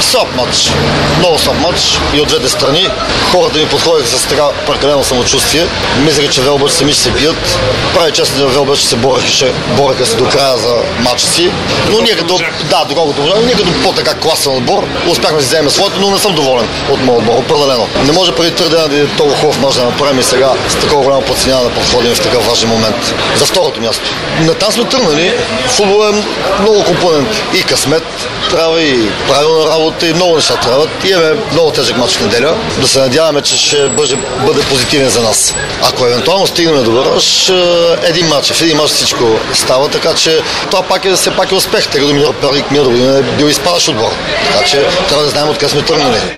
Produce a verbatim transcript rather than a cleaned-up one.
слаб матч. Много слаб матч и от двете страни. Хората ми подходиха с така прекалено самочувствие. Мислеха, че Велбърш сами ще се бият. Прави чест на Велбърш, ще се бореха, бореха се до края за матча си. Но ние като, да, доколкото можем, ние като по-така класен отбор успяхме да вземем своето, но не съм доволен от моят отбор, определено. Не може преди твърде да е толкова хубав мач да направим и сега с такова голямо подценяване да подходим в такъв важен момент. За второто място. Натам сме тръгнали. Футбол е много компоненти. И късмет трябва, и правилна работа, и много неща трябват. Имаме много тежък мач в неделя. Да се надяваме, че ще бъде, бъде позитивен за нас. Ако евентуално стигнем до Вараш, един мач, в един мач всичко става, така че това пак е, все пак е успех, тъй като Перник Мир е бил изпадащ отбор. Така че трябва да знаем откъде сме тръгнали.